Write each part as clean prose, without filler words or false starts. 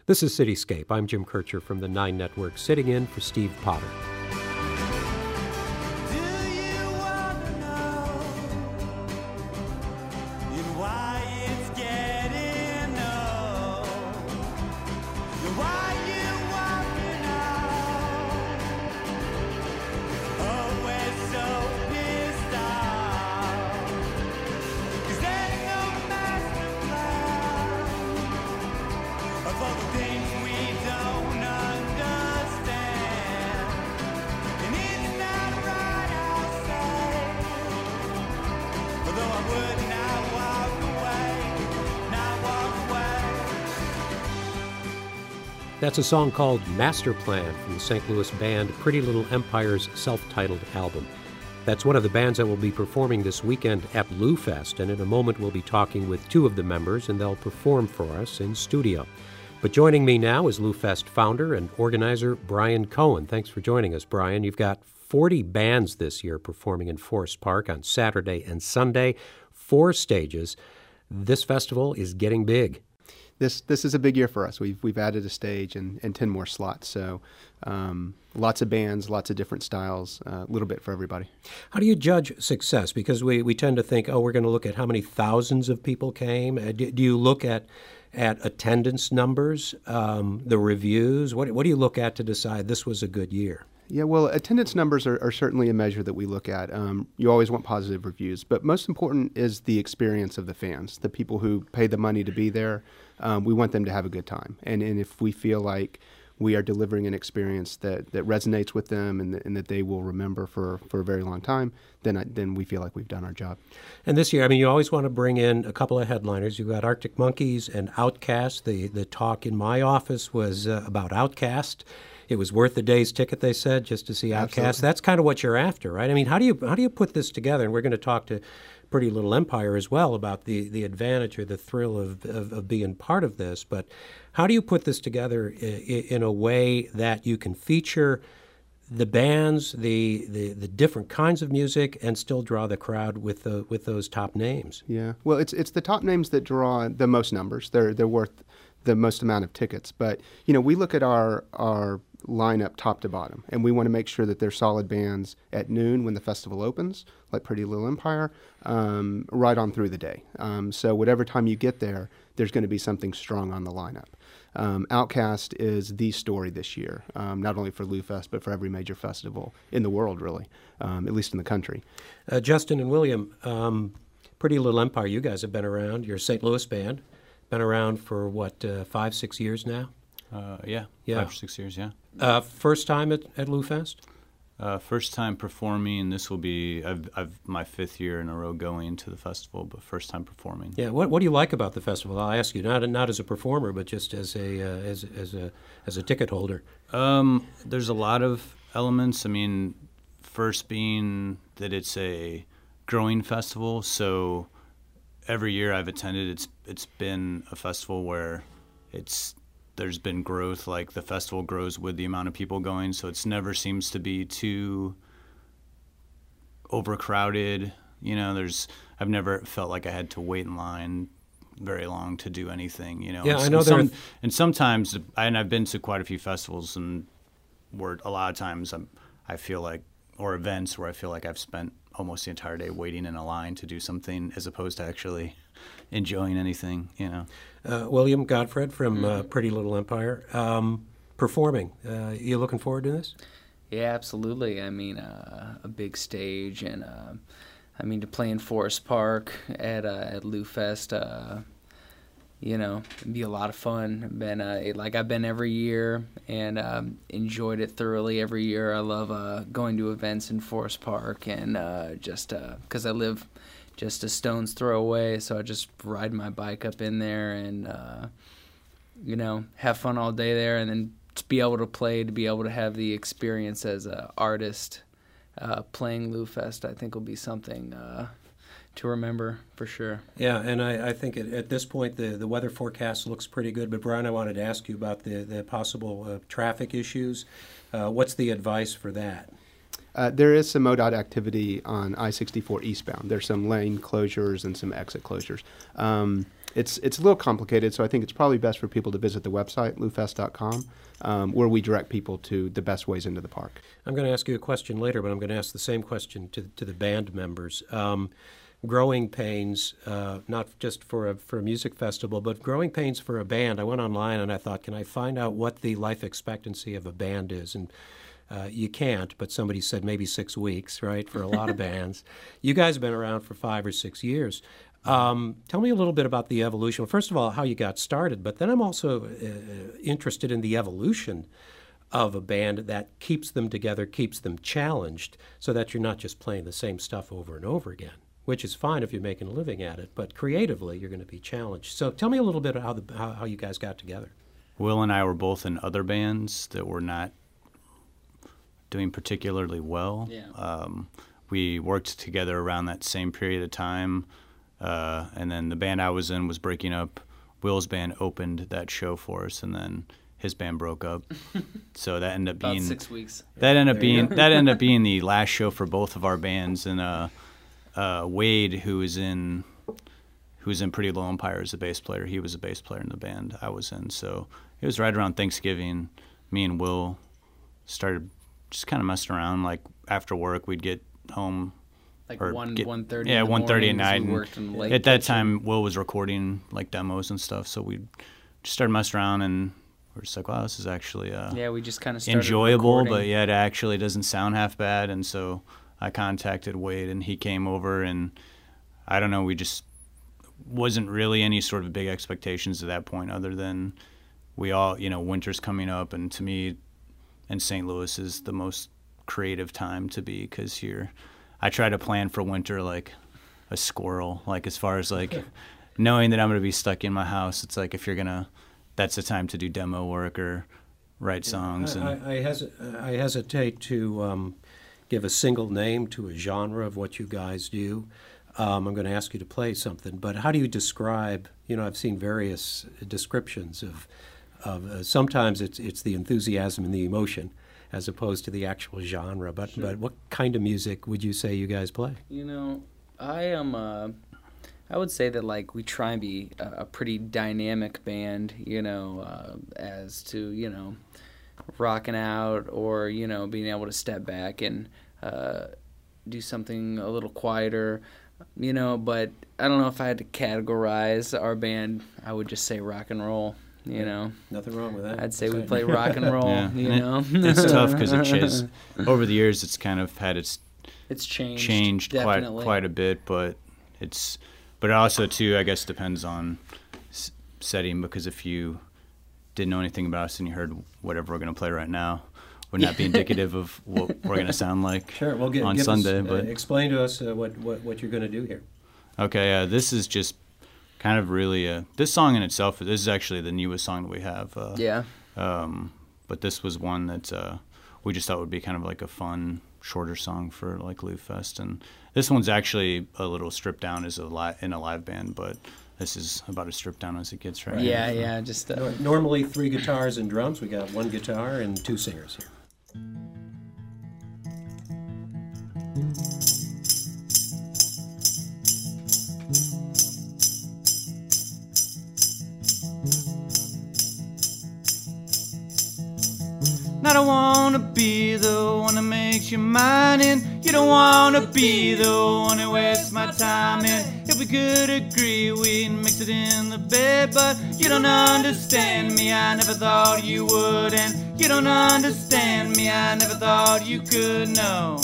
This is Cityscape. I'm Jim Kircher from the 9 Network, sitting in for Steve Potter. That's a song called Master Plan from the St. Louis band Pretty Little Empire's self-titled album. That's one of the bands that will be performing this weekend at Lou Fest, and in a moment we'll be talking with two of the members, and they'll perform for us in studio. But joining me now is Lou Fest founder and organizer Brian Cohen. Thanks for joining us, Brian. You've got 40 bands this year performing in Forest Park on Saturday and Sunday, 4 stages. This festival is getting big. This is a big year for us. We've added a stage and 10 more slots. So lots of bands, lots of different styles, a little bit for everybody. How do you judge success? Because we tend to think, we're going to look at how many thousands of people came. Do you look at attendance numbers, the reviews? What do you look at to decide this was a good year? Yeah, well, attendance numbers are certainly a measure that we look at. You always want positive reviews, but most important is the experience of the fans, the people who pay the money to be there. We want them to have a good time. And if we feel like we are delivering an experience that resonates with them and that they will remember for a very long time, then we feel like we've done our job. And this year, you always want to bring in a couple of headliners. You've got Arctic Monkeys and Outkast. The talk in my office was about Outkast. It was worth the day's ticket, they said, just to see Outkast. Absolutely. That's kind of what you're after, right? How do you put this together? And we're going to talk to Pretty Little Empire as well about the advantage or the thrill of being part of this. But how do you put this together in a way that you can feature the bands, the different kinds of music, and still draw the crowd with those top names? Yeah, well, it's the top names that draw the most numbers. They're worth the most amount of tickets. But we look at our lineup top to bottom, and we want to make sure that they're solid bands at noon when the festival opens, like Pretty Little Empire, right on through the day. So whatever time you get there, there's going to be something strong on the lineup. Outkast is the story this year, not only for Lou Fest, but for every major festival in the world, really, at least in the country. Justin and William, Pretty Little Empire, you guys have been around. You're a St. Louis band. Been around for, 5-6 years now? Yeah, 5 or 6 years, yeah. First time at Lou Fest? First time performing. This will be I've my 5th year in a row going to the festival, but first time performing. Yeah. What do you like about the festival? I'll ask you, not as a performer, but just as a ticket holder. There's a lot of elements. First being that it's a growing festival, so every year I've attended, it's been a festival where there's been growth, like the festival grows with the amount of people going, so it never seems to be too overcrowded. I've never felt like I had to wait in line very long to do anything. Yeah, I know and sometimes, and I've been to quite a few festivals, and where a lot of times I feel like, or events where I feel like I've spent almost the entire day waiting in a line to do something as opposed to actually enjoying anything, William Godfred from Pretty Little Empire, performing. You looking forward to this? Yeah, absolutely. A big stage, and to play in Forest Park at Lou Fest, it'd be a lot of fun. I've been every year and enjoyed it thoroughly every year. I love going to events in Forest Park, and just because I live just a stone's throw away, so I just ride my bike up in there and have fun all day there, and then to be able to have the experience as an artist playing Lou Fest, I think will be something to remember for sure. Yeah, and I think at this point the weather forecast looks pretty good. But Brian, I wanted to ask you about the possible traffic issues. What's the advice for that? There is some MoDOT activity on I-64 eastbound. There's some lane closures and some exit closures. it's a little complicated, so I think it's probably best for people to visit the website, loufest.com, where we direct people to the best ways into the park. I'm going to ask you a question later, but I'm going to ask the same question to the band members. Growing pains, not just for a music festival, but growing pains for a band. I went online and I thought, can I find out what the life expectancy of a band is? And you can't, but somebody said maybe 6 weeks, right, for a lot of bands. You guys have been around for 5 or 6 years. Tell me a little bit about the evolution. Well, first of all, how you got started, but then I'm also interested in the evolution of a band that keeps them together, keeps them challenged, so that you're not just playing the same stuff over and over again, which is fine if you're making a living at it, but creatively you're going to be challenged. So tell me a little bit about how you guys got together. Will and I were both in other bands that were not doing particularly well. Yeah. We worked together around that same period of time, and then the band I was in was breaking up. Will's band opened that show for us, and then his band broke up. So that ended up About being 6 weeks. That ended up being the last show for both of our bands. And Wade, who was in Pretty Little Empire as a bass player, he was a bass player in the band I was in. So it was right around Thanksgiving. Me and Will started just kind of messing around. Like after work, we'd get home. Like 1:30. Yeah, 1:30 at night. We worked in the late at that kitchen. time, Will was recording like demos and stuff. So we just started messing around, and we're just like, wow, this is actually we just kind of started enjoyable, recording. but yet it actually doesn't sound half bad. And so I contacted Wade, and he came over, and I don't know, we just wasn't really any sort of big expectations at that point, other than we all, winter's coming up, and to me, in St. Louis is the most creative time to be, because I try to plan for winter like a squirrel, like as far as like knowing that I'm going to be stuck in my house. It's like that's the time to do demo work or write songs. I hesitate to give a single name to a genre of what you guys do. I'm going to ask you to play something, but how do you describe, I've seen various descriptions of sometimes it's the enthusiasm and the emotion as opposed to the actual genre, but Sure. But what kind of music would you say you guys play? I would say that like we try and be a pretty dynamic band, as to, rocking out or, being able to step back and do something a little quieter, but I don't know if I had to categorize our band, I would just say rock and roll. Nothing wrong with that. I'd say we play rock and roll. Yeah. It's tough because over the years it's kind of had it's changed definitely. quite a bit, but also too, I guess, depends on setting, because if you didn't know anything about us and you heard whatever we're going to play right now, would not be indicative of what we're going to sound like Sure, well, on Sunday. But explain to us what you're going to do here. Okay, this is just kind of really this song in itself. This is actually the newest song that we have. But this was one that we just thought would be kind of like a fun, shorter song for like Lou Fest. And this one's actually a little stripped down as in a live band, but this is about as stripped down as it gets right now. Yeah, just Normally 3 guitars and drums. We got 1 guitar and 2 singers here. I don't wanna be the one that makes you mine, and you don't wanna be the one that wastes my time. And if we could agree, we'd mix it in the bed, but you don't understand me, I never thought you would. And you don't understand me, I never thought you could know.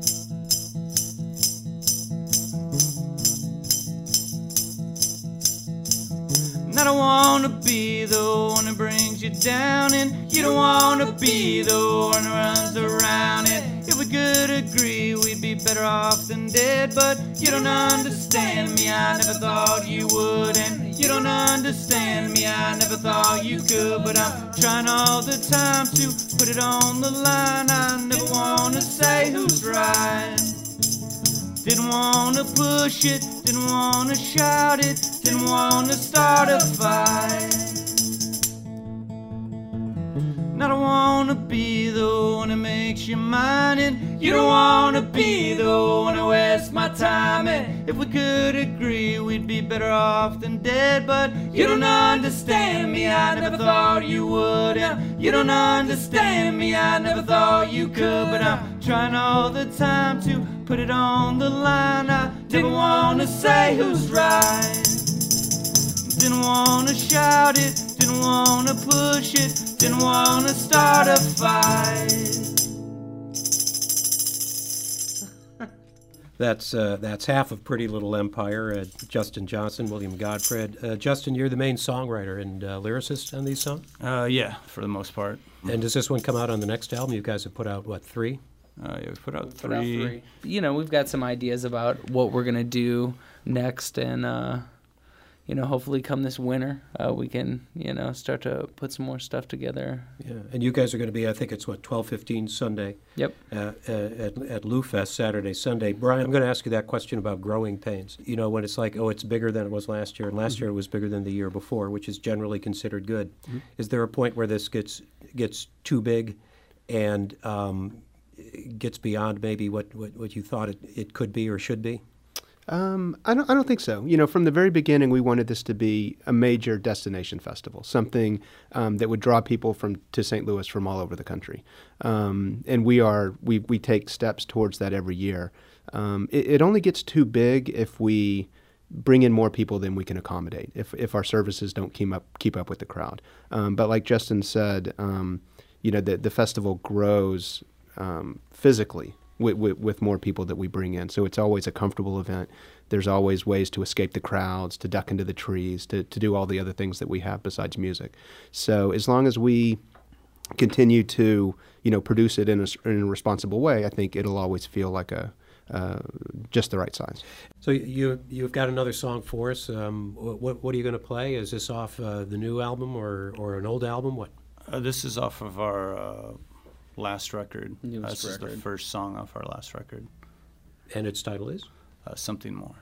And I don't wanna be the one that brings you down, and you don't wanna be the one that runs around. And if we could agree, we'd be better off than dead, but you don't understand me, I never thought you would. And you don't understand me, I never thought you could. But I'm trying all the time to put it on the line. I never wanna say who's right. Didn't wanna push it, didn't wanna shout it, didn't wanna start a fight. And I don't wanna be the one that makes you mine, and you don't wanna be the one that wastes my time. And if we could agree, we'd be better off than dead. But you don't understand me, I never thought you would. Yeah, you don't understand me, I never thought you could. But I'm trying all the time to put it on the line. I didn't wanna say who's right, didn't wanna shout it, didn't wanna push it, didn't wanna start a fight. That's half of Pretty Little Empire. Justin Johnson, William Godfred. Justin, you're the main songwriter and lyricist on these songs? Yeah, for the most part. And does this one come out on the next album? You guys have put out, what, 3? Yeah, we've put out three. You know, we've got some ideas about what we're going to do next, and, you know, hopefully come this winter, we can, you know, start to put some more stuff together. Yeah, and you guys are going to be, I think it's, 12:15 Sunday? Yep. At Lou Fest, Saturday, Sunday. Brian, I'm going to ask you that question about Growing Pains. You know, when it's like, oh, it's bigger than it was last year, and last year it was bigger than the year before, which is generally considered good. Mm-hmm. Is there a point where this gets too big and gets beyond maybe what you thought it could be or should be? I don't think so. You know, from the very beginning, we wanted this to be a major destination festival, something that would draw people to St. Louis from all over the country. And we take steps towards that every year. It only gets too big if we bring in more people than we can accommodate, if our services don't keep up with the crowd. But like Justin said, you know, the festival grows physically with more people that we bring in. So it's always a comfortable event. There's always ways to escape the crowds, to duck into the trees, to do all the other things that we have besides music. So as long as we continue to, you know, produce it in a responsible way, I think it'll always feel like just the right size. So you've got another song for us. What are you going to play? Is this off the new album or an old album? What? This is off of our last record. Newest this record. is the first song off our last record. And its title is? Something More.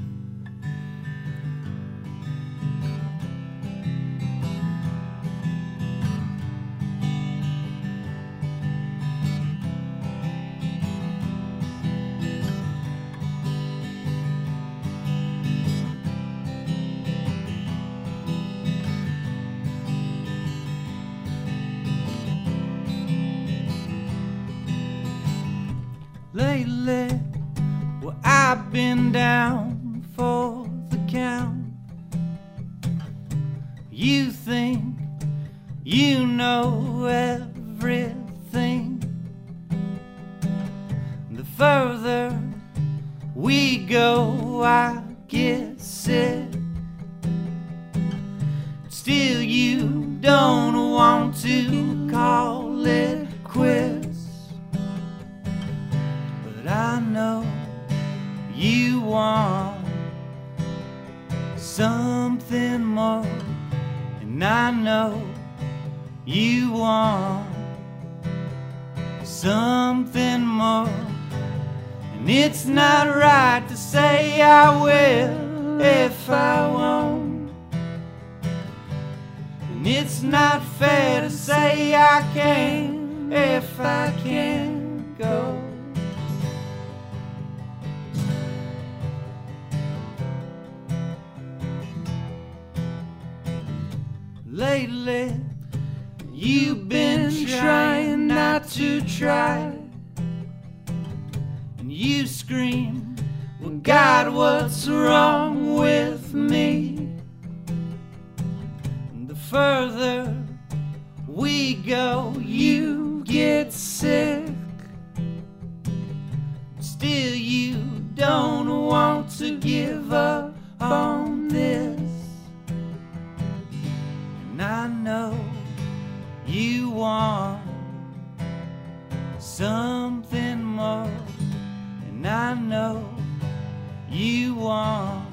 Lately, well, I've been down for the count. You think you know everything. The further we go, I get sick. Still, you don't want to call it quits. I know you want something more, and I know you want something more. And it's not right to say I will if I won't, and it's not fair to say I can if I can't go. Lately, you've been trying not to try, and you scream, well, God, what's wrong with me? And the further we go, you get sick. Still, you don't want to give up on this. And I know you want something more, and I know you want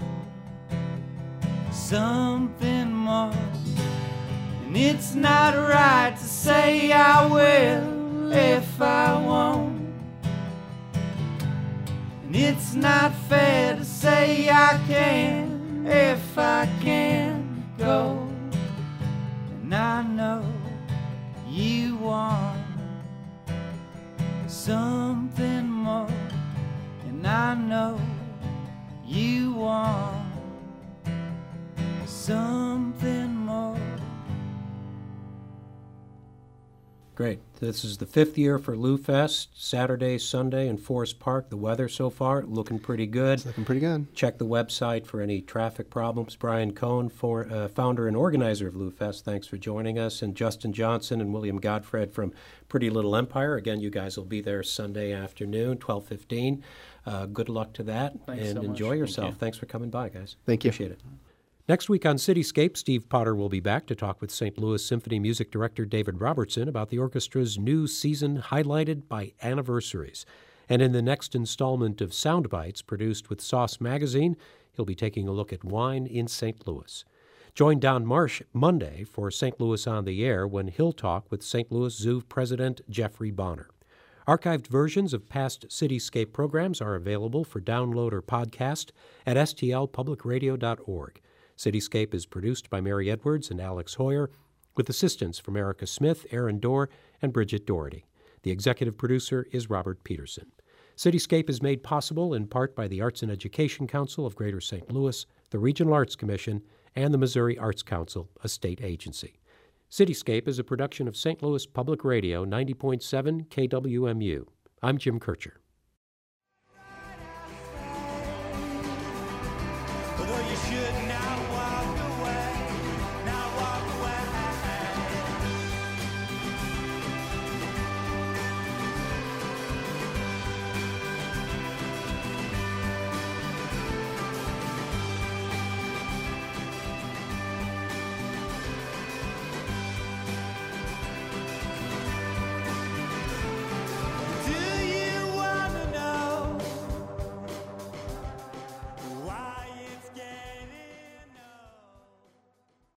something more. And it's not right to say I will if I won't, and it's not fair to say I can if I can't go. And I know you want something more, and I know you want something more. Great. This is the 5th year for Lou Fest, Saturday, Sunday in Forest Park. The weather so far looking pretty good. It's looking pretty good. Check the website for any traffic problems. Brian Cohn, founder and organizer of Lou Fest, thanks for joining us. And Justin Johnson and William Godfred from Pretty Little Empire. Again, you guys will be there Sunday afternoon, 12:15. Good luck to that. Thanks and so much. enjoy yourself. Thanks for coming by, guys. Thank you. Appreciate it. Next week on Cityscape, Steve Potter will be back to talk with St. Louis Symphony music director David Robertson about the orchestra's new season highlighted by anniversaries. And in the next installment of Sound Bites, produced with Sauce Magazine, he'll be taking a look at wine in St. Louis. Join Don Marsh Monday for St. Louis on the Air when he'll talk with St. Louis Zoo President Jeffrey Bonner. Archived versions of past Cityscape programs are available for download or podcast at stlpublicradio.org. Cityscape is produced by Mary Edwards and Alex Hoyer, with assistance from Erica Smith, Aaron Dorr, and Bridget Doherty. The executive producer is Robert Peterson. Cityscape is made possible in part by the Arts and Education Council of Greater St. Louis, the Regional Arts Commission, and the Missouri Arts Council, a state agency. Cityscape is a production of St. Louis Public Radio 90.7 KWMU. I'm Jim Kircher.